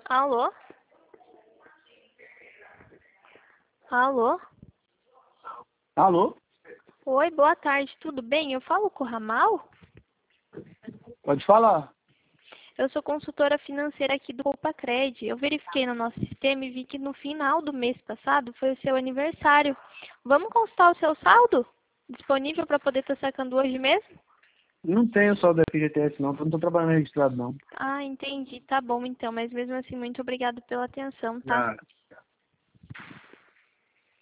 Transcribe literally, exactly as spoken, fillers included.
Alô? Alô? Alô? Oi, boa tarde, tudo bem? Eu falo com o Ramal? Pode falar. Eu sou consultora financeira aqui do Copacred. Eu verifiquei no nosso sistema e vi que no final do mês passado foi o seu aniversário. Vamos consultar o seu saldo? Disponível para poder estar sacando hoje mesmo? Não tenho saldo F G T S não, eu não estou trabalhando registrado não. Ah, entendi. Tá bom então, mas mesmo assim, muito obrigada pela atenção, tá? Ah.